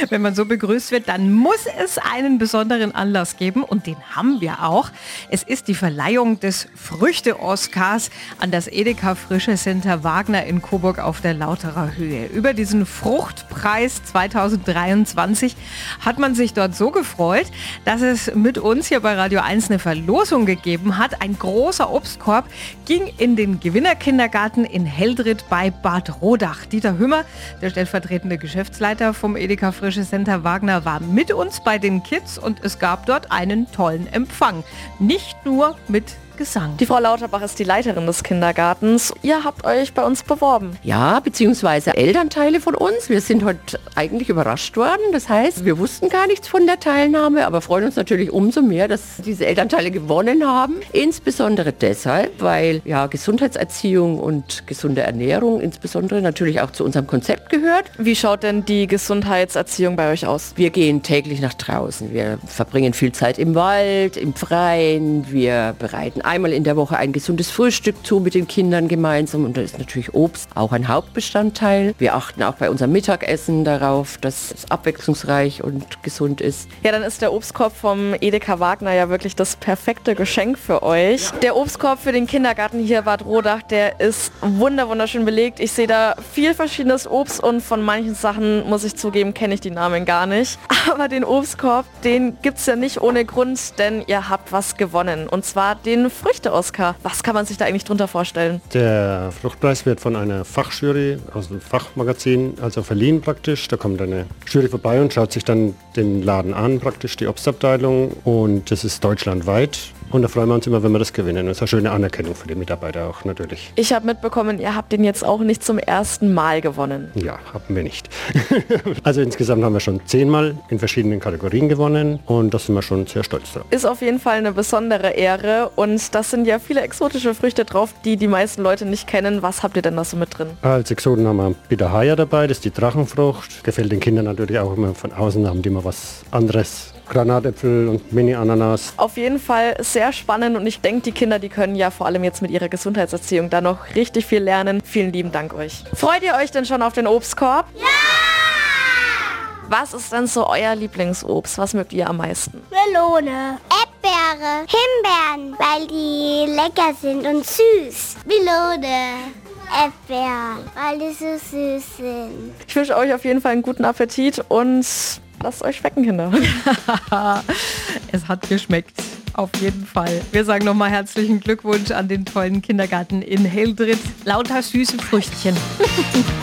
Wenn man so begrüßt wird, dann muss es einen besonderen Anlass geben und den haben wir auch. Es ist die Verleihung des Früchte-Oscars an das Edeka Frische Center Wagner in Coburg auf der Lauterer Höhe. Über diesen Fruchtpreis 2023 hat man sich dort so gefreut, dass es mit uns hier bei Radio 1 eine Verlosung gegeben hat. Ein großer Obstkorb ging in den Gewinnerkindergarten in Heldritt bei Bad Rodach. Dieter Hümmer, der stellvertretende Geschäftsleiter vom Edeka Frische Center Wagner, war mit uns bei den Kids und es gab dort einen tollen Empfang. Nicht nur mit Gesang. Die Frau Lauterbach ist die Leiterin des Kindergartens. Ihr habt euch bei uns beworben. Ja, beziehungsweise Elternteile von uns. Wir sind heute eigentlich überrascht worden. Das heißt, wir wussten gar nichts von der Teilnahme, aber freuen uns natürlich umso mehr, dass diese Elternteile gewonnen haben. Insbesondere deshalb, weil ja Gesundheitserziehung und gesunde Ernährung insbesondere natürlich auch zu unserem Konzept gehört. Wie schaut denn die Gesundheitserziehung bei euch aus? Wir gehen täglich nach draußen. Wir verbringen viel Zeit im Wald, im Freien. Wir bereiten einmal in der Woche ein gesundes Frühstück zu mit den Kindern gemeinsam und da ist natürlich Obst auch ein Hauptbestandteil. Wir achten auch bei unserem Mittagessen darauf, dass es abwechslungsreich und gesund ist. Ja, dann ist der Obstkorb vom Edeka Wagner ja wirklich das perfekte Geschenk für euch. Ja. Der Obstkorb für den Kindergarten hier Bad Rodach, der ist wunderschön belegt. Ich sehe da viel verschiedenes Obst und von manchen Sachen, muss ich zugeben, kenne ich die Namen gar nicht. Aber den Obstkorb, den gibt es ja nicht ohne Grund, denn ihr habt was gewonnen und zwar den Früchte-Oscar. Was kann man sich da eigentlich drunter vorstellen? Der Fruchtpreis wird von einer Fachjury aus dem Fachmagazin verliehen praktisch. Da kommt eine Jury vorbei und schaut sich dann den Laden an, praktisch die Obstabteilung und das ist deutschlandweit. Und da freuen wir uns immer, wenn wir das gewinnen. Das ist eine schöne Anerkennung für die Mitarbeiter auch natürlich. Ich habe mitbekommen, ihr habt den jetzt auch nicht zum ersten Mal gewonnen. Ja, haben wir nicht. Also insgesamt haben wir schon 10-mal in verschiedenen Kategorien gewonnen und da sind wir schon sehr stolz drauf. Ist auf jeden Fall eine besondere Ehre und das sind ja viele exotische Früchte drauf, die die meisten Leute nicht kennen. Was habt ihr denn da so mit drin? Als Exoten haben wir Pitahaya dabei, das ist die Drachenfrucht. Gefällt den Kindern natürlich auch immer von außen, haben die immer was anderes. Granatäpfel und Mini-Ananas. Auf jeden Fall sehr spannend und ich denke, die Kinder, die können ja vor allem jetzt mit ihrer Gesundheitserziehung da noch richtig viel lernen. Vielen lieben Dank euch. Freut ihr euch denn schon auf den Obstkorb? Ja! Was ist denn so euer Lieblingsobst? Was mögt ihr am meisten? Melone, Erdbeere, Himbeeren, weil die lecker sind und süß. Melone, Erdbeeren, weil die so süß sind. Ich wünsche euch auf jeden Fall einen guten Appetit und lasst euch schmecken, Kinder. Es hat geschmeckt. Auf jeden Fall. Wir sagen nochmal herzlichen Glückwunsch an den tollen Kindergarten in Heldritt. Lauter süße Früchtchen.